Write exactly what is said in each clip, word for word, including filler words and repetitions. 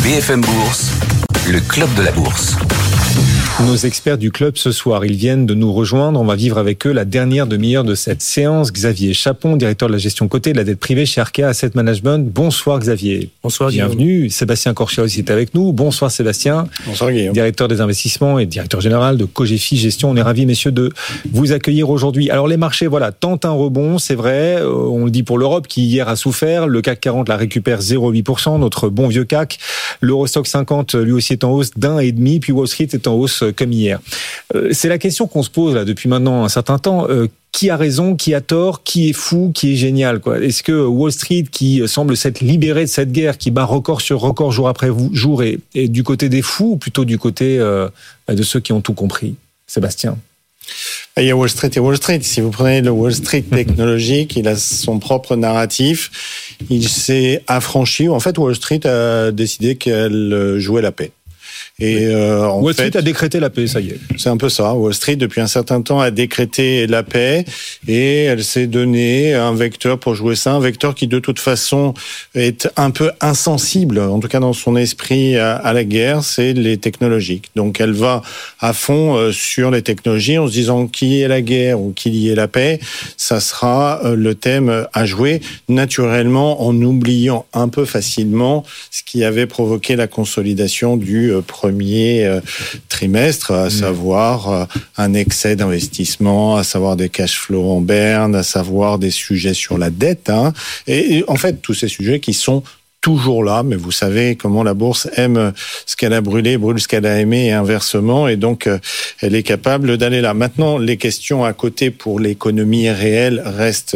B F M Bourse, le club de la bourse. Nos experts du club ce soir, ils viennent de nous rejoindre. On va vivre avec eux la dernière demi-heure de cette séance. Xavier Chapon, directeur de la gestion cotée de la dette privée chez Arkéa Asset Management. Bonsoir Xavier. Bonsoir Bienvenue. Guillaume. Sébastien Corchia aussi est avec nous. Bonsoir Sébastien. Bonsoir Guillaume. Directeur des investissements et directeur général de Cogefi Gestion. On est ravis messieurs de vous accueillir aujourd'hui. Alors les marchés, voilà, tentent un rebond, c'est vrai. On le dit pour l'Europe qui hier a souffert. Le C A C quarante la récupère zéro virgule huit pour cent. Notre bon vieux C A C. L'Eurostoxx cinquante lui aussi est en hausse d'un et demi. Puis Wall Street est en hausse comme hier. C'est la question qu'on se pose là depuis maintenant un certain temps. Euh, qui a raison, qui a tort, qui est fou, qui est génial, quoi. Est-ce que Wall Street, qui semble s'être libéré de cette guerre, qui bat record sur record jour après jour, est, est du côté des fous ou plutôt du côté euh, de ceux qui ont tout compris? Sébastien. Il y a Wall Street et Wall Street. Si vous prenez le Wall Street technologique, il a son propre narratif. Il s'est affranchi. En fait, Wall Street a décidé qu'elle jouait la paix. Et euh, en Wall fait, Street a décrété la paix, ça y est. C'est un peu ça. Wall Street, depuis un certain temps, a décrété la paix et elle s'est donné un vecteur pour jouer ça, un vecteur qui de toute façon est un peu insensible, en tout cas dans son esprit, à, à la guerre, c'est les technologiques. Donc elle va à fond sur les technologies en se disant qu'il y ait la guerre ou qu'il y ait la paix, ça sera le thème à jouer, naturellement en oubliant un peu facilement ce qui avait provoqué la consolidation du premier premier trimestre, à savoir un excès d'investissement, à savoir des cash flows en berne, à savoir des sujets sur la dette, hein. Et en fait, tous ces sujets qui sont toujours là, mais vous savez comment la bourse aime ce qu'elle a brûlé, brûle ce qu'elle a aimé et inversement, et donc elle est capable d'aller là. Maintenant, les questions à côté pour l'économie réelle restent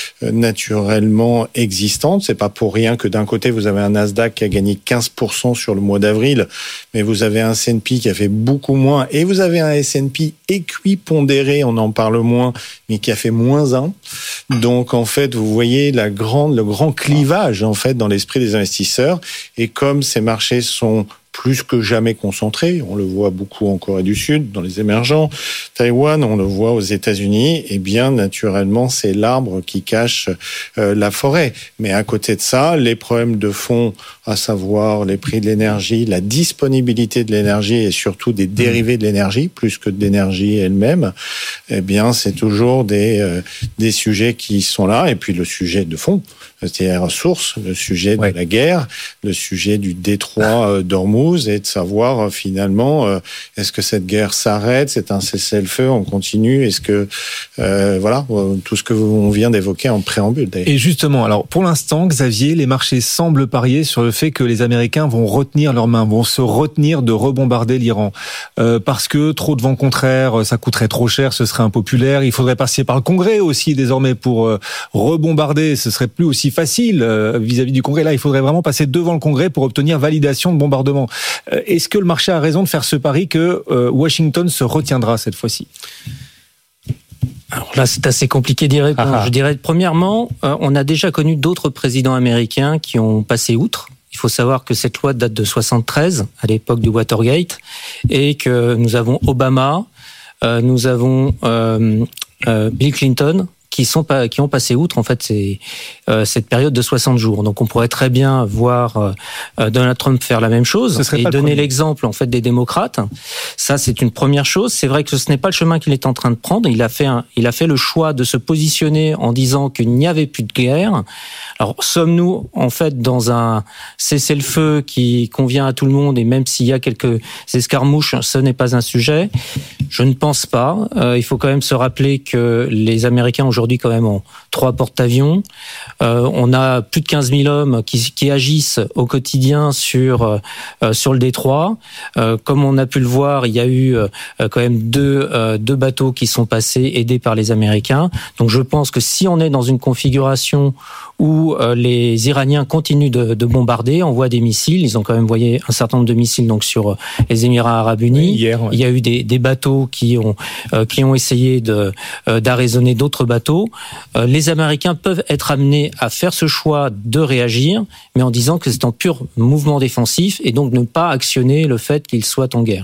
naturellement existantes. C'est pas pour rien que d'un côté vous avez un Nasdaq qui a gagné quinze pour cent sur le mois d'avril, mais vous avez un S and P qui a fait beaucoup moins, et vous avez un S and P équipondéré, on en parle moins, mais qui a fait moins un. Donc en fait, vous voyez la grande, le grand clivage en fait dans l'esprit des investisseurs, et comme ces marchés sont plus que jamais concentrés, on le voit beaucoup en Corée du Sud, dans les émergents, Taïwan, on le voit aux États-Unis, et bien naturellement c'est l'arbre qui cache euh, la forêt. Mais à côté de ça, les problèmes de fond, à savoir les prix de l'énergie, la disponibilité de l'énergie et surtout des dérivés de l'énergie, plus que de l'énergie elle-même, eh bien c'est toujours des euh, des sujets qui sont là, et puis le sujet de fond, c'est-à-dire les ressources, le sujet de ouais. la guerre, le sujet du détroit euh, d'Ormuz, et de savoir euh, finalement euh, est-ce que cette guerre s'arrête, c'est un cessez-le-feu, on continue, est-ce que euh, voilà euh, tout ce que on vient d'évoquer en préambule d'ailleurs. Et justement, alors pour l'instant, Xavier, les marchés semblent parier sur le fait que les Américains vont retenir leurs mains, vont se retenir de rebombarder l'Iran euh, parce que trop de vent contraire, ça coûterait trop cher, ce serait impopulaire. Il faudrait passer par le Congrès aussi désormais pour euh, rebombarder. Ce serait plus aussi facile euh, vis-à-vis du Congrès. Là, il faudrait vraiment passer devant le Congrès pour obtenir validation de bombardement. Euh, est-ce que le marché a raison de faire ce pari que euh, Washington se retiendra cette fois-ci? Alors là, c'est assez compliqué d'y répondre. Ah ah. Je dirais, premièrement, euh, on a déjà connu d'autres présidents américains qui ont passé outre. Il faut savoir que cette loi date de soixante-treize, à l'époque du Watergate, et que nous avons Obama, euh, nous avons euh, euh, Bill Clinton, qui sont pas, qui ont passé outre en fait ces, euh, cette période de soixante jours. Donc on pourrait très bien voir euh, Donald Trump faire la même chose et donner l'exemple en fait des démocrates. Ça c'est une première chose. C'est vrai que ce n'est pas le chemin qu'il est en train de prendre. Il a fait un, il a fait le choix de se positionner en disant qu'il n'y avait plus de guerre. Alors sommes-nous en fait dans un cessez-le-feu qui convient à tout le monde, et même s'il y a quelques escarmouches, ce n'est pas un sujet? Je ne pense pas. Euh, il faut quand même se rappeler que les Américains aujourd'hui quand même ont trois porte-avions. Euh, on a plus de quinze mille hommes qui, qui agissent au quotidien sur euh, sur le détroit. Euh, comme on a pu le voir, il y a eu euh, quand même deux euh, deux bateaux qui sont passés aidés par les Américains. Donc je pense que si on est dans une configuration où euh, les Iraniens continuent de, de bombarder, envoient des missiles, ils ont quand même envoyé un certain nombre de missiles donc sur euh, les Émirats Arabes Unis. Oui, hier, ouais. Il y a eu des, des bateaux qui ont euh, qui ont essayé de euh, d'arraisonner d'autres bateaux. Euh, les Américains peuvent être amenés à faire ce choix de réagir, mais en disant que c'est un pur mouvement défensif et donc ne pas actionner le fait qu'ils soient en guerre.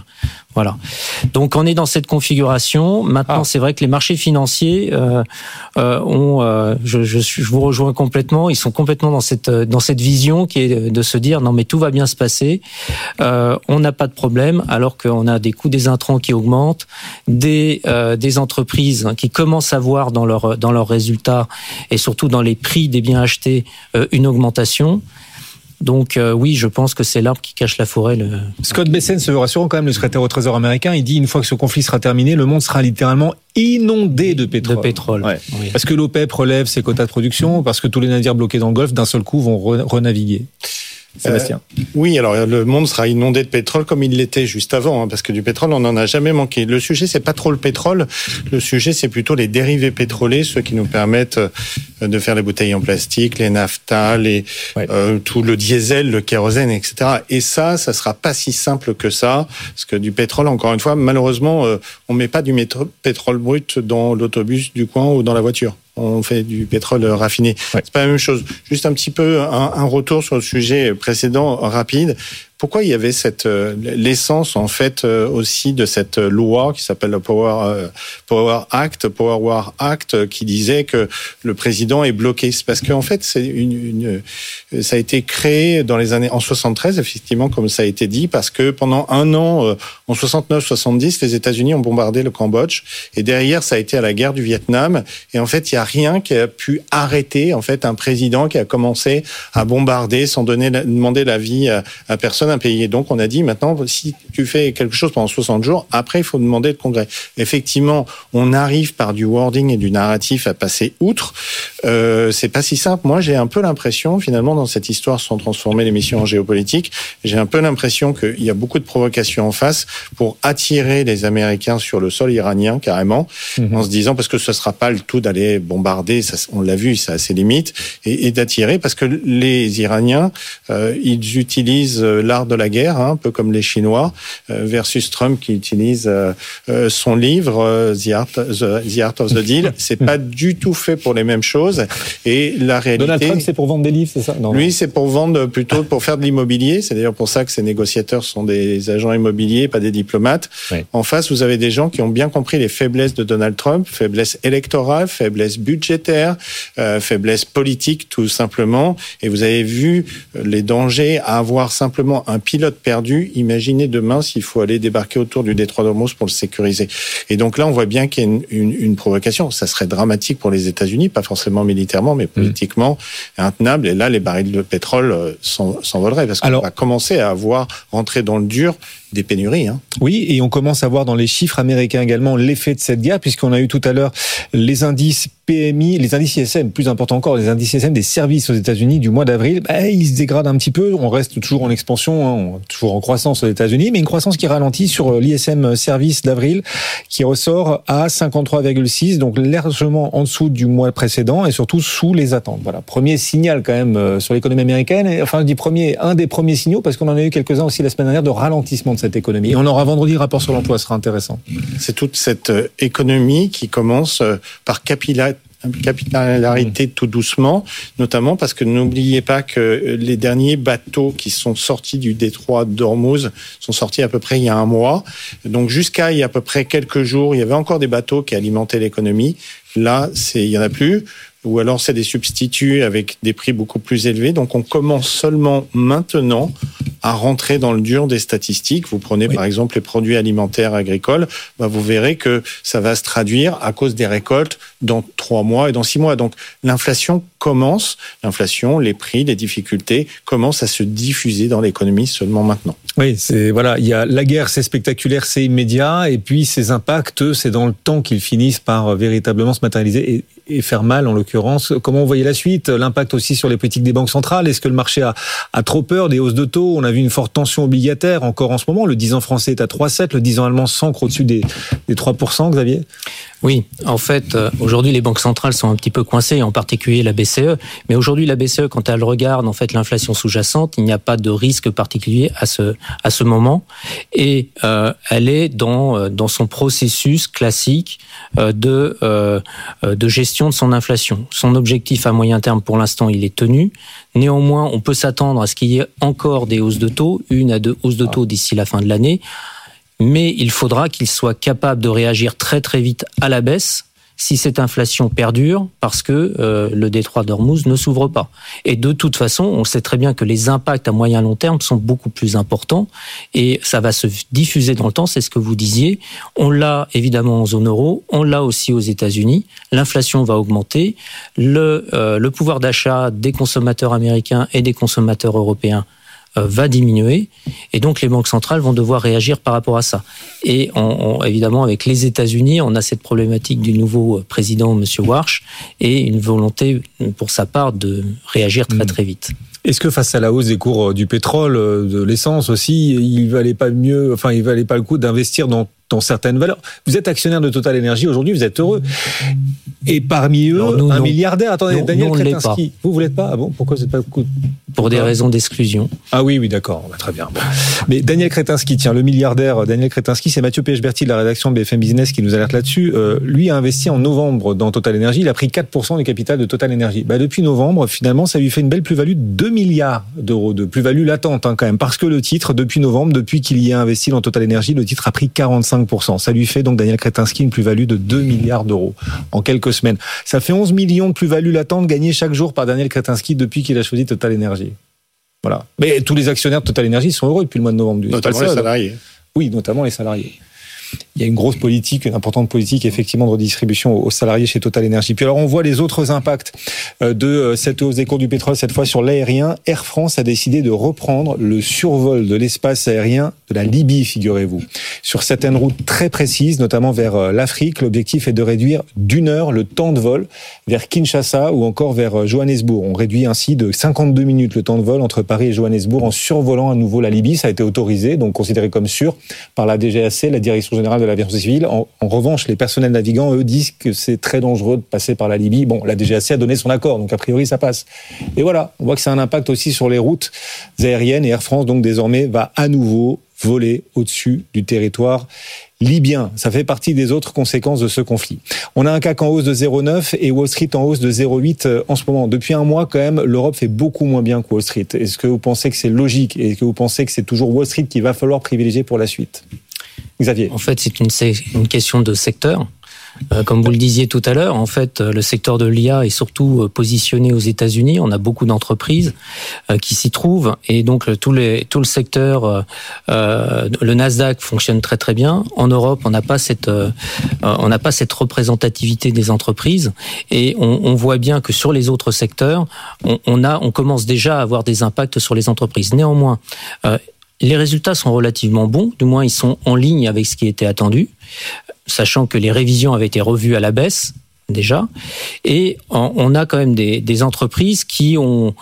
Voilà. Donc on est dans cette configuration. Maintenant, ah. c'est vrai que les marchés financiers euh, euh, ont, euh, je, je, je vous rejoins complètement. Ils sont complètement dans cette dans cette vision qui est de se dire non mais tout va bien se passer. Euh, on n'a pas de problème, alors qu'on a des coûts des intrants qui augmentent, des euh, des entreprises qui commencent à voir dans leurs dans leurs résultats et surtout dans les prix des biens achetés euh, une augmentation. Donc euh, oui, je pense que c'est l'arbre qui cache la forêt. Le... Scott Bessent se veut rassurant quand même, le secrétaire au Trésor américain. Il dit une fois que ce conflit sera terminé, le monde sera littéralement inondé de pétrole. De pétrole. Ouais. Oui. Parce que l'OPEP relève ses quotas de production, parce que tous les navires bloqués dans le Golfe d'un seul coup vont re- renaviguer. Sébastien. Euh, oui, alors le monde sera inondé de pétrole comme il l'était juste avant, hein, parce que du pétrole, on n'en a jamais manqué. Le sujet, c'est pas trop le pétrole. Le sujet, c'est plutôt les dérivés pétroliers, ceux qui nous permettent de faire les bouteilles en plastique, les naphtas, les, ouais. euh, tout le diesel, le kérosène, et cetera. Et ça, ça sera pas si simple que ça, parce que du pétrole, encore une fois, malheureusement, euh, on met pas du métro- pétrole brut dans l'autobus du coin ou dans la voiture. On fait du pétrole raffiné. Ouais. C'est pas la même chose. Juste un petit peu un, un retour sur le sujet précédent rapide. Pourquoi il y avait cette l'essence en fait aussi de cette loi qui s'appelle le Power Power Act, Power War Act, qui disait que le président est bloqué. C'est parce qu'en fait c'est une, une ça a été créé dans les années en soixante-treize effectivement comme ça a été dit parce que pendant un an en soixante-neuf soixante-dix les États-Unis ont bombardé le Cambodge et derrière ça a été à la guerre du Vietnam et en fait il y a rien qui a pu arrêter en fait un président qui a commencé à bombarder sans donner demander l'avis à, à personne un pays. Et donc, on a dit, maintenant, si tu fais quelque chose pendant soixante jours, après, il faut demander le Congrès. Effectivement, on arrive par du wording et du narratif à passer outre. Euh, c'est pas si simple. Moi, j'ai un peu l'impression, finalement, dans cette histoire, sans transformer l'émission en géopolitique, j'ai un peu l'impression qu'il y a beaucoup de provocations en face pour attirer les Américains sur le sol iranien, carrément, mmh. en se disant, parce que ce sera pas le tout d'aller bombarder, ça, on l'a vu, ça a ses limites, et, et d'attirer, parce que les Iraniens, euh, ils utilisent l'art de la guerre, hein, un peu comme les Chinois, euh, versus Trump qui utilise euh, euh, son livre euh, The, Art, the, the Art of the Deal. C'est pas du tout fait pour les mêmes choses. Et la réalité. Donald Trump, c'est pour vendre des livres, c'est ça? Non, lui, non. c'est pour vendre plutôt pour faire de l'immobilier. C'est d'ailleurs pour ça que ces négociateurs sont des agents immobiliers, pas des diplomates. Ouais. En face, vous avez des gens qui ont bien compris les faiblesses de Donald Trump, faiblesse électorale, faiblesse budgétaire, euh, faiblesse politique, tout simplement. Et vous avez vu les dangers à avoir simplement un pilote perdu. Imaginez demain s'il faut aller débarquer autour du détroit d'Ormuz pour le sécuriser. Et donc là, on voit bien qu'il y a une, une, une provocation. Ça serait dramatique pour les États-Unis, pas forcément militairement, mais politiquement mmh. intenable. Et là, les barils de pétrole s'envoleraient parce qu'on Alors, va commencer à avoir rentré dans le dur des pénuries. Hein. Oui, et on commence à voir dans les chiffres américains également l'effet de cette guerre, puisqu'on a eu tout à l'heure les indices P M I, les indices I S M, plus important encore, les indices I S M des services aux États-Unis du mois d'avril, bah, ils se dégradent un petit peu. On reste toujours en expansion, hein, toujours en croissance aux États-Unis, mais une croissance qui ralentit sur l'I S M service d'avril, qui ressort à cinquante-trois virgule six, donc largement en dessous du mois précédent et surtout sous les attentes. Voilà, premier signal quand même sur l'économie américaine. Et, enfin, je dis premier, un des premiers signaux, parce qu'on en a eu quelques-uns aussi la semaine dernière de ralentissement de cette économie. Et on aura vendredi, rapport sur l'emploi, sera intéressant. C'est toute cette économie qui commence par capillarité capillarité tout doucement, notamment parce que n'oubliez pas que les derniers bateaux qui sont sortis du détroit d'Ormuz sont sortis à peu près il y a un mois. Donc jusqu'à il y a à peu près quelques jours, il y avait encore des bateaux qui alimentaient l'économie. Là, c'est, il y en a plus. Ou alors c'est des substituts avec des prix beaucoup plus élevés. Donc on commence seulement maintenant à rentrer dans le dur des statistiques. Vous prenez oui. par exemple les produits alimentaires agricoles, bah vous verrez que ça va se traduire à cause des récoltes dans trois mois et dans six mois. Donc l'inflation commence, l'inflation, les prix, les difficultés commencent à se diffuser dans l'économie seulement maintenant. Oui, c'est voilà, il y a la guerre, c'est spectaculaire, c'est immédiat, et puis ces impacts, c'est dans le temps qu'ils finissent par véritablement se matérialiser et, et faire mal en l'occurrence. Comment vous voyez la suite? L'impact aussi sur les politiques des banques centrales. Est-ce que le marché a, a trop peur des hausses de taux? On a vu une forte tension obligataire encore en ce moment. Le dix ans français est à trois virgule sept, le dix ans allemand s'ancre au-dessus des, des trois pour cent, Xavier? Oui, en fait, aujourd'hui, les banques centrales sont un petit peu coincées, en particulier la B C E. Mais aujourd'hui, la B C E, quand elle regarde en fait l'inflation sous-jacente, il n'y a pas de risque particulier à ce à ce moment, et euh, elle est dans dans son processus classique euh, de euh, de gestion de son inflation. Son objectif à moyen terme, pour l'instant, il est tenu. Néanmoins, on peut s'attendre à ce qu'il y ait encore des hausses de taux, une à deux hausses de taux d'ici la fin de l'année. mais il faudra qu'il soit capable de réagir très très vite à la baisse si cette inflation perdure, parce que euh, le détroit d'Ormuz ne s'ouvre pas. Et de toute façon, on sait très bien que les impacts à moyen long terme sont beaucoup plus importants, et ça va se diffuser dans le temps, c'est ce que vous disiez. On l'a évidemment en zone euro, on l'a aussi aux États-Unis. L'inflation va augmenter, le, euh, le pouvoir d'achat des consommateurs américains et des consommateurs européens va diminuer, et donc les banques centrales vont devoir réagir par rapport à ça. Et on, on, évidemment, avec les États-Unis, on a cette problématique du nouveau président, M. Warsh, et une volonté pour sa part de réagir très très vite. Est-ce que face à la hausse des cours du pétrole, de l'essence aussi, il valait pas mieux, enfin il valait pas le coup d'investir dans dans certaines valeurs? Vous êtes actionnaire de Total Energy aujourd'hui, vous êtes heureux. Et parmi eux, non, nous, un non. milliardaire. Attendez, non, Daniel Kretinsky. Vous, vous l'êtes pas? Ah bon? Pourquoi vous n'êtes pas beaucoup? Pour des raisons d'exclusion. Ah oui, oui, d'accord. Bah, très bien. Bon. Mais Daniel Kretinsky, tiens, le milliardaire Daniel Kretinsky, c'est Mathieu Pechberti de la rédaction de B F M Business qui nous alerte là-dessus. Euh, lui a investi en novembre dans Total Energy. Il a pris quatre pour cent du capital de Total Energy. Bah, depuis novembre, finalement, ça lui fait une belle plus-value de deux milliards d'euros de plus-value latente, hein, quand même. Parce que le titre, depuis novembre, depuis qu'il y a investi dans Total Energy, le titre a pris quarante-cinq pour cent. Ça lui fait donc Daniel Kretinsky une plus-value de deux milliards d'euros en quelques semaines. Ça fait onze millions de plus-value latente gagnée chaque jour par Daniel Kretinsky depuis qu'il a choisi Total Energy. Voilà. Mais tous les actionnaires de Total Energy sont heureux depuis le mois de novembre. Notamment les salariés. Oui, notamment les salariés. Il y a une grosse politique, une importante politique effectivement de redistribution aux salariés chez Total Energy. Puis alors on voit les autres impacts de cette hausse des cours du pétrole, cette fois sur l'aérien. Air France a décidé de reprendre le survol de l'espace aérien de la Libye, figurez-vous. Sur certaines routes très précises, notamment vers l'Afrique, l'objectif est de réduire d'une heure le temps de vol vers Kinshasa ou encore vers Johannesburg. On réduit ainsi de cinquante-deux minutes le temps de vol entre Paris et Johannesburg en survolant à nouveau la Libye. Ça a été autorisé, donc considéré comme sûr par la D G A C, la Direction générale de l'aviation civile. En, en revanche, les personnels navigants, eux, disent que c'est très dangereux de passer par la Libye. Bon, la D G A C a donné son accord, donc a priori, ça passe. Et voilà, on voit que ça a un impact aussi sur les routes aériennes, et Air France, donc, désormais, va à nouveau voler au-dessus du territoire libyen. Ça fait partie des autres conséquences de ce conflit. On a un C A C en hausse de zéro virgule neuf et Wall Street en hausse de zéro virgule huit en ce moment. Depuis un mois, quand même, l'Europe fait beaucoup moins bien que Wall Street. Est-ce que vous pensez que c'est logique? Est-ce que vous pensez que c'est toujours Wall Street qu'il va falloir privilégier pour la suite? Xavier. En fait, c'est une, c'est une question de secteur. Euh, comme vous le disiez tout à l'heure, en fait, le secteur de l'I A est surtout positionné aux États-Unis. On a beaucoup d'entreprises euh, qui s'y trouvent, et donc le, tout, les, tout le secteur, euh, le Nasdaq fonctionne très très bien. En Europe, on n'a pas cette, euh, on n'a pas cette représentativité des entreprises, et on, on voit bien que sur les autres secteurs, on, on a, on commence déjà à avoir des impacts sur les entreprises. Néanmoins, euh, les résultats sont relativement bons, du moins ils sont en ligne avec ce qui était attendu, sachant que les révisions avaient été revues à la baisse déjà, et on a quand même des, des entreprises qui ont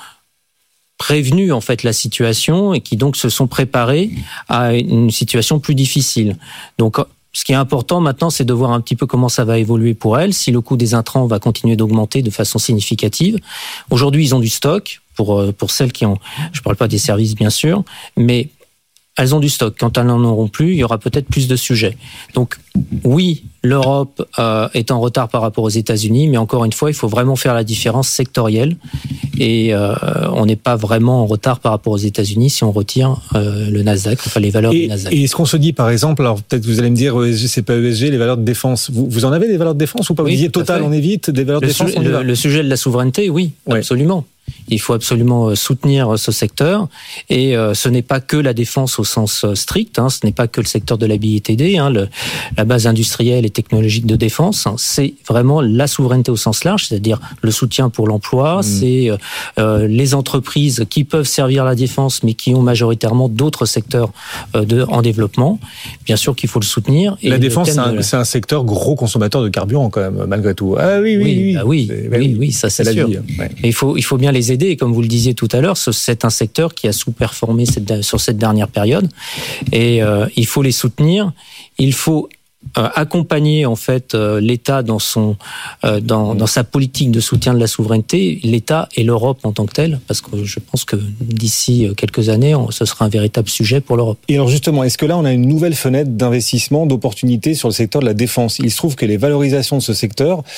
prévenu en fait la situation et qui donc se sont préparées à une situation plus difficile. Donc ce qui est important maintenant, c'est de voir un petit peu comment ça va évoluer pour elles, si le coût des intrants va continuer d'augmenter de façon significative. Aujourd'hui, ils ont du stock pour pour celles qui ont, je ne parle pas des services bien sûr, mais elles ont du stock. Quand elles n'en auront plus, il y aura peut-être plus de sujets. Donc oui, l'Europe euh, est en retard par rapport aux États-Unis, mais encore une fois, il faut vraiment faire la différence sectorielle. Et euh, on n'est pas vraiment en retard par rapport aux États-Unis si on retire euh, le Nasdaq, enfin les valeurs et, du Nasdaq. Et est-ce qu'on se dit, par exemple, alors peut-être vous allez me dire, E S G, c'est pas E S G, les valeurs de défense. Vous, vous en avez des valeurs de défense ou pas? Oui, vous disiez Total, on évite des valeurs de le défense. Su- on le, le sujet de la souveraineté, oui, ouais. Absolument. Il faut absolument soutenir ce secteur, et euh, ce n'est pas que la défense au sens strict, hein, ce n'est pas que le secteur de la B I T D, hein, le, la base industrielle et technologique de défense, hein, c'est vraiment la souveraineté au sens large, c'est-à-dire le soutien pour l'emploi, mmh. c'est euh, les entreprises qui peuvent servir la défense mais qui ont majoritairement d'autres secteurs euh, de, en développement. Bien sûr qu'il faut le soutenir. Et la défense, c'est un, la... c'est un secteur gros consommateur de carburant quand même, malgré tout. Ah oui, oui, oui, oui, bah oui, c'est, oui, bah oui, oui, ça c'est, c'est sûr. Ouais. Il faut, il faut bien les aider, et comme vous le disiez tout à l'heure, c'est un secteur qui a sous-performé cette, sur cette dernière période, et euh, il faut les soutenir. Il faut euh, accompagner en fait euh, l'État dans son euh, dans, dans sa politique de soutien de la souveraineté, l'État et l'Europe en tant que tel, parce que je pense que d'ici quelques années, on, ce sera un véritable sujet pour l'Europe. Et alors justement, est-ce que là on a une nouvelle fenêtre d'investissement, d'opportunité sur le secteur de la défense? Il se trouve que les valorisations de ce secteur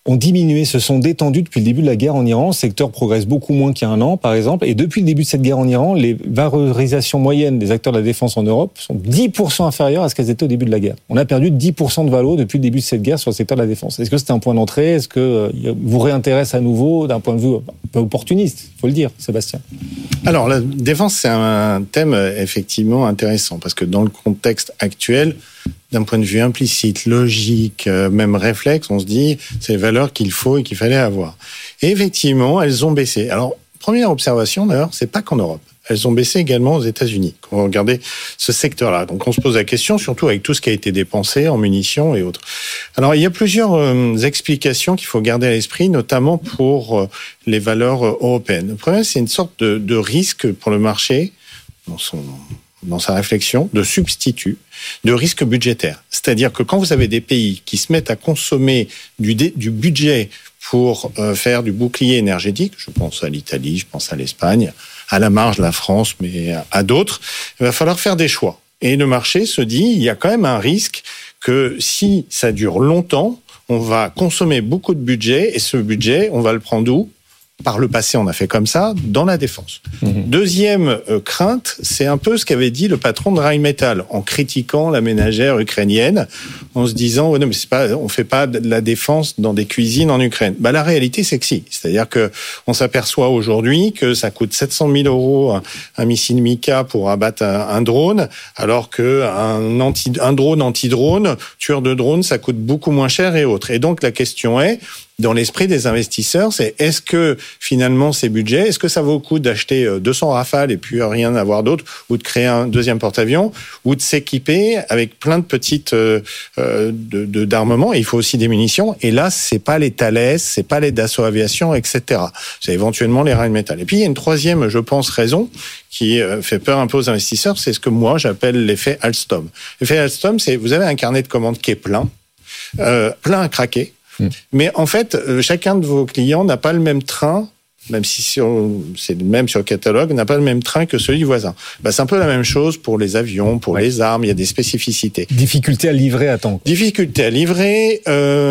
ont diminué, se sont détendus depuis le début de la guerre en Iran. Le secteur progresse beaucoup moins qu'il y a un an, par exemple. Et depuis le début de cette guerre en Iran, les valorisations moyennes des acteurs de la défense en Europe sont dix pour cent inférieures à ce qu'elles étaient au début de la guerre. On a perdu dix pour cent de valo depuis le début de cette guerre sur le secteur de la défense. Est-ce que c'est un point d'entrée ? Est-ce que euh, vous réintéresse à nouveau d'un point de vue un peu opportuniste ? Il faut le dire, Sébastien. Alors, la défense, c'est un thème effectivement intéressant parce que dans le contexte actuel, d'un point de vue implicite, logique, même réflexe, on se dit c'est les valeurs qu'il faut et qu'il fallait avoir. Et effectivement, elles ont baissé. Alors, première observation d'ailleurs, c'est pas qu'en Europe. Elles ont baissé également aux États-Unis, quand vous regardez ce secteur-là. Donc on se pose la question, surtout avec tout ce qui a été dépensé en munitions et autres. Alors il y a plusieurs euh, explications qu'il faut garder à l'esprit, notamment pour euh, les valeurs euh, européennes. Le premier, c'est une sorte de, de risque pour le marché, dans son... dans sa réflexion, de substitut, de risque budgétaire. C'est-à-dire que quand vous avez des pays qui se mettent à consommer du, dé, du budget pour euh, faire du bouclier énergétique, je pense à l'Italie, je pense à l'Espagne, à la marge la France, mais à d'autres, il va falloir faire des choix. Et le marché se dit, il y a quand même un risque que si ça dure longtemps, on va consommer beaucoup de budget, et ce budget, on va le prendre où ? Par le passé, on a fait comme ça, dans la défense. Mmh. Deuxième euh, crainte, c'est un peu ce qu'avait dit le patron de Rheinmetall, en critiquant la ménagère ukrainienne, en se disant, oh non, mais c'est pas, on fait pas de la défense dans des cuisines en Ukraine. Bah, la réalité, c'est que si. C'est-à-dire que on s'aperçoit aujourd'hui que ça coûte sept cent mille euros un, un missile Mika pour abattre un, un drone, alors que un, anti, un drone anti-drone, tueur de drone, ça coûte beaucoup moins cher et autres. Et donc, la question est, dans l'esprit des investisseurs, c'est est-ce que finalement ces budgets, est-ce que ça vaut le coup d'acheter deux cents Rafales et puis rien avoir d'autre, ou de créer un deuxième porte-avions, ou de s'équiper avec plein de petites euh, de, de, d'armements. Et il faut aussi des munitions. Et là, c'est pas les Thales, c'est pas les Dassault Aviation, et cetera. C'est éventuellement les Rheinmetall. Et puis il y a une troisième, je pense, raison qui fait peur un peu aux investisseurs, c'est ce que moi j'appelle l'effet Alstom. L'effet Alstom, c'est vous avez un carnet de commandes qui est plein, euh, plein à craquer. Mais en fait, chacun de vos clients n'a pas le même train, même si c'est le même sur le catalogue, n'a pas le même train que celui du voisin. Bah, c'est un peu la même chose pour les avions, pour ouais. les armes, il y a des spécificités. Difficulté à livrer à temps. Difficulté à livrer,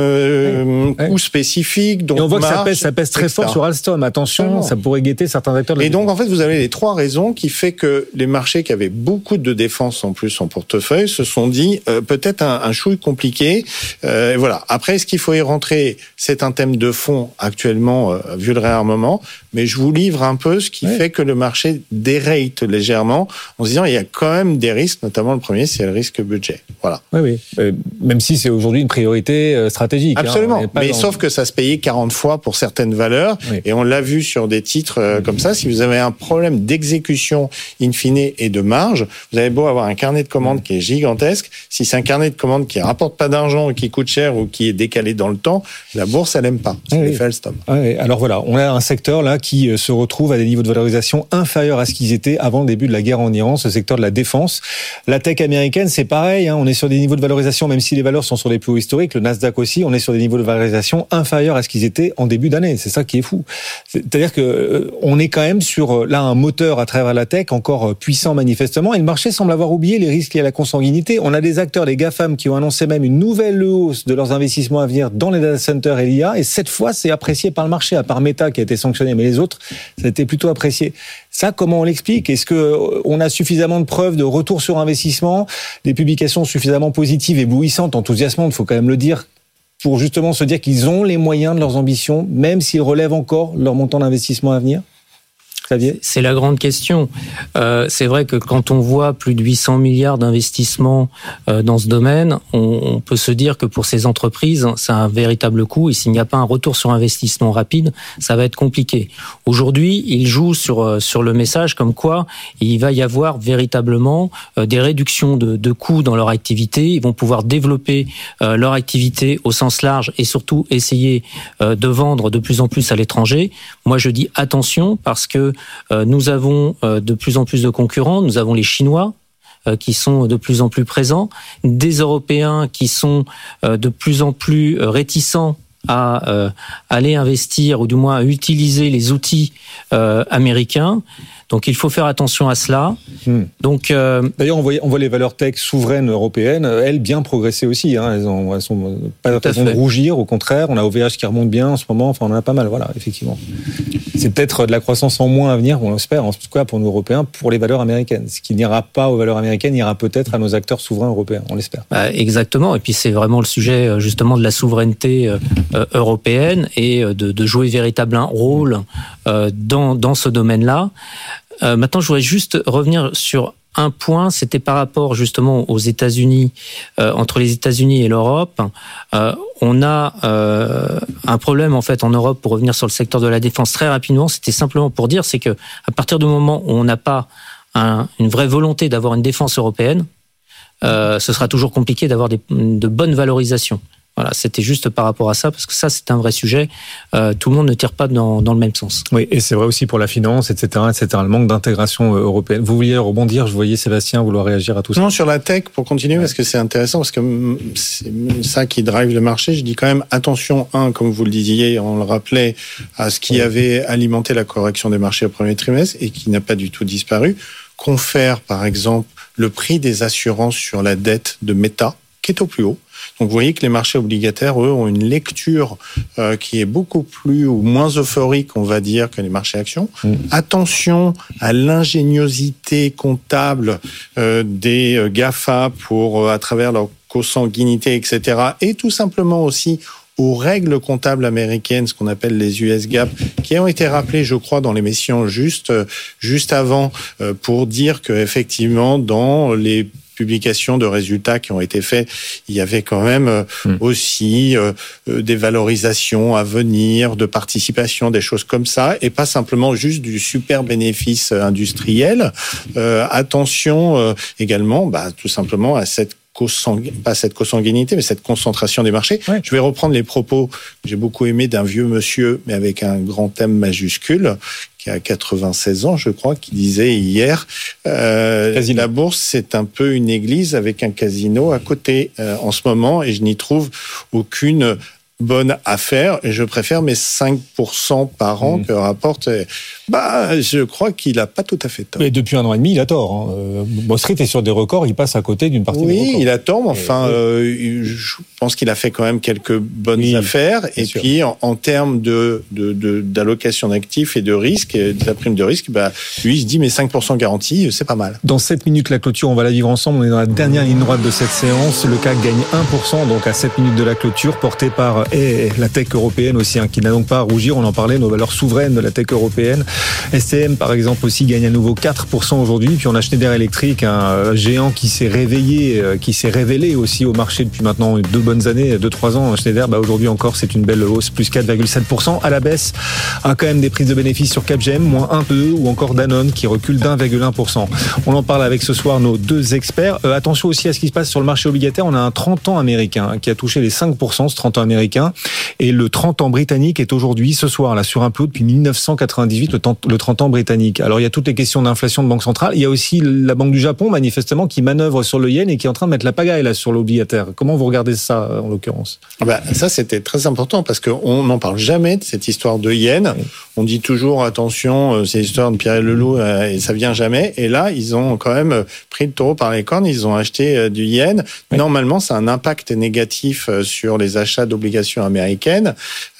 euh, ouais. coût spécifique, donc et on voit marge, que ça pèse, ça pèse très et cetera. Fort sur Alstom. Attention, Absolument. Ça pourrait guetter certains acteurs de la Et donc, en fait, vous avez les trois raisons qui fait que les marchés qui avaient beaucoup de défense en plus en portefeuille se sont dit euh, peut-être un, un chouille compliqué. Euh, et voilà. Après, est-ce qu'il faut y rentrer ? C'est un thème de fond actuellement, euh, vu le réarmement. Mais je vous livre un peu ce qui ouais. fait que le marché dérate légèrement en se disant il y a quand même des risques, notamment le premier, c'est le risque budget. Voilà. Oui, oui. Euh, même si c'est aujourd'hui une priorité stratégique. Absolument. Hein, mais dans... sauf que ça se payait quarante fois pour certaines valeurs. Oui. Et on l'a vu sur des titres euh, comme ça. Si vous avez un problème d'exécution in fine et de marge, vous avez beau avoir un carnet de commandes qui est gigantesque. Si c'est un carnet de commandes qui rapporte pas d'argent ou qui coûte cher ou qui est décalé dans le temps, la bourse, elle aime pas. C'est oui. l'effet Alstom. Oui. Alors voilà, on a un secteur là qui se retrouve à des niveaux de valorisation inférieurs à ce qu'ils étaient avant le début de la guerre en Iran, ce secteur de la défense. La tech américaine, c'est pareil, hein, on est sur des niveaux de valorisation, même si les valeurs sont sur des plus hauts historiques, le Nasdaq aussi, on est sur des niveaux de valorisation inférieurs à ce qu'ils étaient en début d'année. C'est ça qui est fou. C'est-à-dire que euh, on est quand même sur là un moteur à travers la tech encore puissant manifestement, et le marché semble avoir oublié les risques liés à la consanguinité. On a des acteurs, les GAFAM, qui ont annoncé même une nouvelle hausse de leurs investissements à venir dans les data centers et l'I A, et cette fois, c'est apprécié par le marché, à part Meta qui a été sanctionné, mais les autres, ça a été plutôt apprécié. Ça, comment on l'explique ? Est-ce que on a suffisamment de preuves de retour sur investissement, des publications suffisamment positives, éblouissantes, enthousiasmantes, il faut quand même le dire, pour justement se dire qu'ils ont les moyens de leurs ambitions, même s'ils relèvent encore leur montant d'investissement à venir ? C'est la grande question. Euh, c'est vrai que quand on voit plus de huit cents milliards d'investissements euh, dans ce domaine, on, on peut se dire que pour ces entreprises, c'est un véritable coût. Et s'il n'y a pas un retour sur investissement rapide, ça va être compliqué. Aujourd'hui, ils jouent sur sur le message comme quoi il va y avoir véritablement euh, des réductions de, de coûts dans leur activité. Ils vont pouvoir développer euh, leur activité au sens large et surtout essayer euh, de vendre de plus en plus à l'étranger. Moi, je dis attention parce que Euh, nous avons euh, de plus en plus de concurrents, nous avons les Chinois euh, qui sont de plus en plus présents, des Européens qui sont euh, de plus en plus réticents à euh, aller investir ou du moins à utiliser les outils euh, américains. Donc il faut faire attention à cela. Hmm. Donc euh, d'ailleurs on voit on voit les valeurs tech souveraines européennes, elles bien progresser aussi. Hein. Elles, ont, elles sont pas de raison de rougir. Au contraire, on a O V H qui remonte bien en ce moment. Enfin on en a pas mal. Voilà, effectivement. C'est peut-être de la croissance en moins à venir. On l'espère en tout cas pour nous Européens, pour les valeurs américaines. Ce qui n'ira pas aux valeurs américaines ira peut-être à nos acteurs souverains européens. On l'espère. Bah, exactement. Et puis c'est vraiment le sujet justement de la souveraineté euh, européenne et de, de jouer véritablement un rôle euh, dans dans ce domaine-là. Euh, maintenant, je voudrais juste revenir sur un point, c'était par rapport justement aux États-Unis, euh, entre les États-Unis et l'Europe. Euh, on a euh, un problème en fait en Europe, pour revenir sur le secteur de la défense très rapidement. C'était simplement pour dire, c'est que à partir du moment où on n'a pas un, une vraie volonté d'avoir une défense européenne, euh, ce sera toujours compliqué d'avoir des, de bonnes valorisations. Voilà, c'était juste par rapport à ça, parce que ça, c'est un vrai sujet. Euh, tout le monde ne tire pas dans, dans le même sens. Oui, et c'est vrai aussi pour la finance, et cetera, et cetera. Le manque d'intégration européenne. Vous vouliez rebondir, je voyais Sébastien vouloir réagir à tout ça. Non, sur la tech, pour continuer, ouais. Parce que c'est intéressant, parce que c'est ça qui drive le marché. Je dis quand même attention, un, comme vous le disiez, on le rappelait, à ce qui ouais. avait alimenté la correction des marchés au premier trimestre et qui n'a pas du tout disparu. Confère, par exemple, le prix des assurances sur la dette de Meta, qui est au plus haut. Donc vous voyez que les marchés obligataires, eux, ont une lecture euh, qui est beaucoup plus ou moins euphorique, on va dire, que les marchés actions. Mmh. Attention à l'ingéniosité comptable euh, des GAFA pour, euh, à travers leur consanguinité, et cetera. Et tout simplement aussi aux règles comptables américaines, ce qu'on appelle les U S GAAP, qui ont été rappelées, je crois, dans l'émission juste, juste avant, euh, pour dire que effectivement, dans les publications de résultats qui ont été faits, il y avait quand même euh, mmh. aussi euh, des valorisations à venir, de participation, des choses comme ça, et pas simplement juste du super bénéfice industriel. Euh, attention euh, également, bah, tout simplement à cette Cosang... pas cette consanguinité, mais cette concentration des marchés. Ouais. Je vais reprendre les propos que j'ai beaucoup aimés d'un vieux monsieur, mais avec un grand M majuscule, qui a quatre-vingt-seize ans, je crois, qui disait hier, euh, la bourse, c'est un peu une église avec un casino à côté euh, en ce moment, et je n'y trouve aucune bonne affaire, et je préfère mes cinq pour cent par an mmh. que rapporte. Bah, je crois qu'il n'a pas tout à fait tort. Mais depuis un an et demi, il a tort. Hein. Euh, Wall Street est sur des records, il passe à côté d'une partie oui, des records. Oui, il a tort, mais enfin, et, euh, je pense qu'il a fait quand même quelques bonnes oui, affaires. Et sûr. Puis, en, en termes de, de, de, d'allocation d'actifs et de risque, et de la prime de risque, bah, lui, il se dit, mais cinq pour cent garantie, c'est pas mal. Dans sept minutes, la clôture, on va la vivre ensemble. On est dans la dernière ligne droite de cette séance. Le C A C gagne un pour cent, donc à sept minutes de la clôture, porté par et la tech européenne aussi, hein, qui n'a donc pas à rougir. On en parlait, nos valeurs souveraines de la tech européenne. S T M, par exemple, aussi gagne à nouveau quatre pour cent aujourd'hui. Puis on a Schneider Electric, un géant qui s'est réveillé, qui s'est révélé aussi au marché depuis maintenant deux bonnes années, deux, trois ans. Schneider, bah aujourd'hui encore, c'est une belle hausse, plus quatre virgule sept pour cent. À la baisse, a quand même des prises de bénéfices sur Capgem, moins un virgule deux, ou encore Danone, qui recule d'un virgule un pour cent. On en parle avec ce soir nos deux experts. Euh, attention aussi à ce qui se passe sur le marché obligataire. On a un trente ans américain qui a touché les cinq pour cent, ce trente ans américain. Et le trente ans britannique est aujourd'hui, ce soir, là, sur un plus haut depuis dix-neuf cent quatre-vingt-dix-huit, le, le trente ans britannique. Alors, il y a toutes les questions d'inflation de banque centrale. Il y a aussi la Banque du Japon, manifestement, qui manœuvre sur le yen et qui est en train de mettre la pagaille, là, sur l'obligataire. Comment vous regardez ça, en l'occurrence? Bah, ça, c'était très important parce qu'on n'en parle jamais de cette histoire de yen. Oui. On dit toujours, attention, c'est l'histoire de Pierre et Leloup, et ça vient jamais. Et là, ils ont quand même pris le taureau par les cornes. Ils ont acheté du yen. Oui. Normalement, ça a un impact négatif sur les achats d'obligations américaines.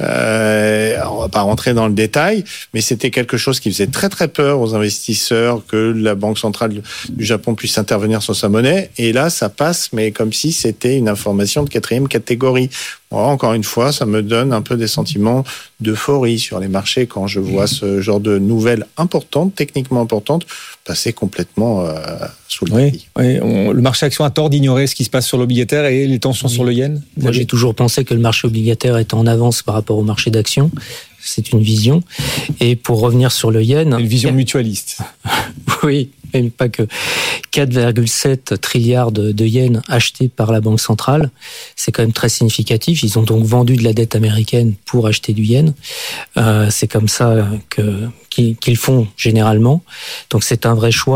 Euh, on va pas rentrer dans le détail, mais c'était quelque chose qui faisait très très peur aux investisseurs que la Banque centrale du Japon puisse intervenir sur sa monnaie. Et là, ça passe, mais comme si c'était une information de quatrième catégorie. Bon, encore une fois, ça me donne un peu des sentiments d'euphorie sur les marchés quand je vois ce genre de nouvelles importantes, techniquement importantes, passer complètement euh, sous le tapis. Oui, oui, on, le marché action a tort d'ignorer ce qui se passe sur l'obligataire et les tensions oui. sur le yen. Moi, j'ai toujours pensé que le marché obligataire était en avance par rapport au marché d'actions. C'est une vision. Et pour revenir sur le yen... Une vision mutualiste. Oui, même pas que quatre virgule sept trilliards de, de yens achetés par la Banque centrale. C'est quand même très significatif. Ils ont donc vendu de la dette américaine pour acheter du yen. Euh, c'est comme ça que, qu'ils, qu'ils font généralement. Donc c'est un vrai choix.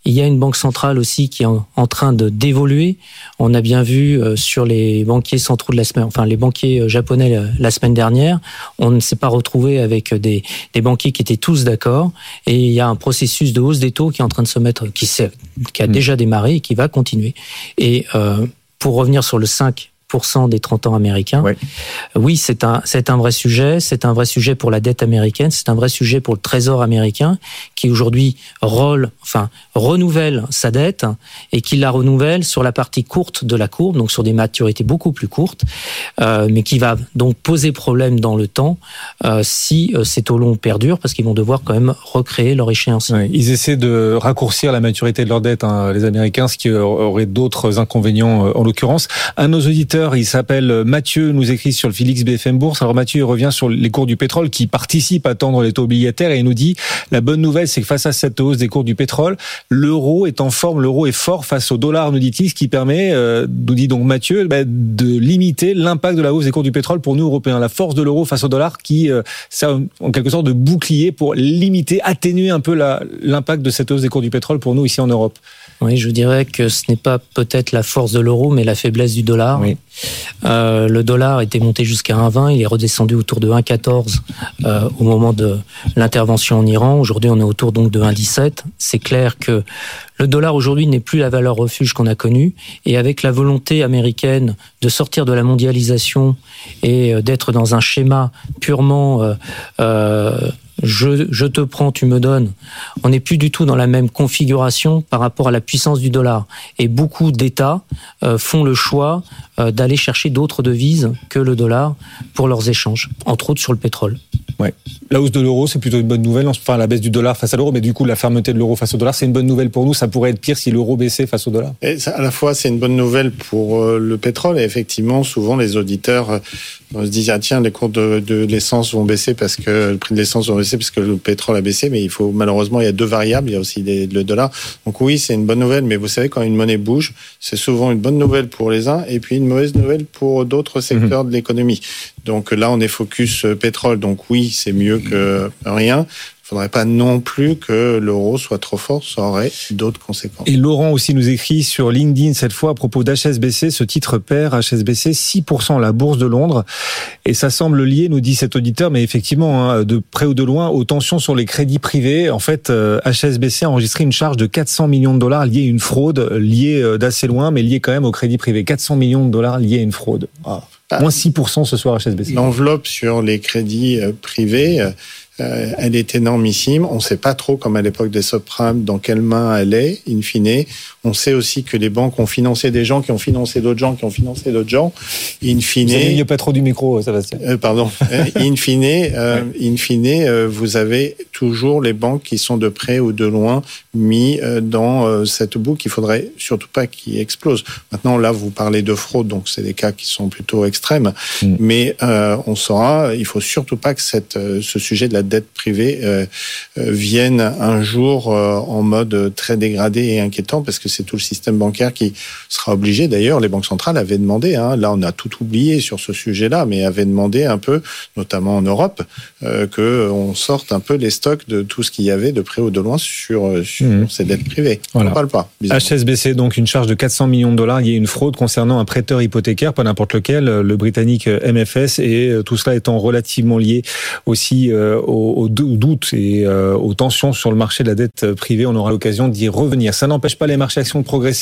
Il y a une banque centrale aussi qui est en, en train de d'évoluer. On a bien vu euh, sur les banquiers centraux de la semaine, enfin les banquiers japonais la, la semaine dernière, on ne s'est pas retrouvé avec des, des banquiers qui étaient tous d'accord. Et il y a un processus de hausse des taux qui est en train de se mettre, qui, s'est, qui a mmh. déjà démarré et qui va continuer. Et euh, pour revenir sur le cinq pour cent des trente ans américains. Ouais. Oui, c'est un, c'est un vrai sujet. C'est un vrai sujet pour la dette américaine. C'est un vrai sujet pour le trésor américain qui aujourd'hui rôle, enfin, renouvelle sa dette et qui la renouvelle sur la partie courte de la courbe, donc sur des maturités beaucoup plus courtes, euh, mais qui va donc poser problème dans le temps euh, si euh, ces taux longs perdurent parce qu'ils vont devoir quand même recréer leur échéancier. Ouais, ils essaient de raccourcir la maturité de leur dette, hein, les Américains, ce qui aurait d'autres inconvénients euh, en l'occurrence. Un de nos auditeurs, il s'appelle Mathieu, nous écrit sur le Félix B F M Bourse. Alors Mathieu, il revient sur les cours du pétrole qui participent à tendre les taux obligataires et il nous dit la bonne nouvelle, c'est que face à cette hausse des cours du pétrole, l'euro est en forme, l'euro est fort face au dollar, nous dit-il, ce qui permet, euh, nous dit donc Mathieu, bah, de limiter l'impact de la hausse des cours du pétrole pour nous Européens. La force de l'euro face au dollar qui euh, sert en quelque sorte de bouclier pour limiter, atténuer un peu la, l'impact de cette hausse des cours du pétrole pour nous ici en Europe. Oui, je dirais que ce n'est pas peut-être la force de l'euro, mais la faiblesse du dollar. Oui. Euh, le dollar était monté jusqu'à un virgule vingt, il est redescendu autour de un virgule quatorze euh, au moment de l'intervention en Iran. Aujourd'hui, on est autour donc de un virgule dix-sept. C'est clair que le dollar aujourd'hui n'est plus la valeur refuge qu'on a connue. Et avec la volonté américaine de sortir de la mondialisation et d'être dans un schéma purement euh, euh, Je, je te prends, tu me donnes. On n'est plus du tout dans la même configuration par rapport à la puissance du dollar. Et beaucoup d'États euh, font le choix euh, d'aller chercher d'autres devises que le dollar pour leurs échanges, entre autres sur le pétrole. Ouais. La hausse de l'euro, c'est plutôt une bonne nouvelle. Enfin, la baisse du dollar face à l'euro, mais du coup, la fermeté de l'euro face au dollar, c'est une bonne nouvelle pour nous. Ça pourrait être pire si l'euro baissait face au dollar. Et ça, à la fois, c'est une bonne nouvelle pour euh, le pétrole. Et effectivement, souvent, les auditeurs euh, se disent ah tiens, les cours de, de l'essence vont baisser parce que le prix de l'essence va baisser parce que le pétrole a baissé. Mais il faut malheureusement, il y a deux variables. Il y a aussi des, le dollar. Donc oui, c'est une bonne nouvelle. Mais vous savez, quand une monnaie bouge, c'est souvent une bonne nouvelle pour les uns et puis une mauvaise nouvelle pour d'autres secteurs mmh. de l'économie. Donc là, on est focus pétrole. Donc oui, c'est mieux que rien. Il ne faudrait pas non plus que l'euro soit trop fort, ça aurait d'autres conséquences. Et Laurent aussi nous écrit sur LinkedIn cette fois à propos d'H S B C, ce titre perd, H S B C six pour cent la bourse de Londres. Et ça semble lié, nous dit cet auditeur, mais effectivement, hein, de près ou de loin, aux tensions sur les crédits privés. En fait, H S B C a enregistré une charge de quatre cents millions de dollars liée à une fraude, liée d'assez loin, mais liée quand même au crédit privé. quatre cents millions de dollars liés à une fraude. Ah. Moins six pour cent ce soir H S B C. L'enveloppe sur les crédits privés, euh, elle est énormissime. On ne sait pas trop, comme à l'époque des subprimes, dans quelle main elle est, in fine. On sait aussi que les banques ont financé des gens qui ont financé d'autres gens qui ont financé d'autres gens. In fine, vous n'ayez pas trop du micro, Sébastien. Euh, pardon. in fine, euh, in fine, euh, vous avez toujours les banques qui sont de près ou de loin mis euh, dans euh, cette boucle. Il faudrait surtout pas qu'ils explosent. Maintenant, là, vous parlez de fraude, donc c'est des cas qui sont plutôt extrêmes. Mm. Mais euh, on saura, il faut surtout pas que cette, euh, ce sujet de la dette privée euh, euh, vienne un jour euh, en mode très dégradé et inquiétant, parce que c'est tout le système bancaire qui sera obligé. D'ailleurs, les banques centrales avaient demandé, hein, là on a tout oublié sur ce sujet-là, mais avaient demandé un peu, notamment en Europe, euh, qu'on sorte un peu les stocks de tout ce qu'il y avait de près ou de loin sur, sur mmh. ces dettes privées. Voilà. On ne parle pas. H S B C, donc une charge de quatre cents millions de dollars. Il y a une fraude concernant un prêteur hypothécaire, pas n'importe lequel, le britannique M F S, et tout cela étant relativement lié aussi euh, aux, aux doutes et euh, aux tensions sur le marché de la dette privée. On aura l'occasion d'y revenir. Ça n'empêche pas les marchés actions de progresser.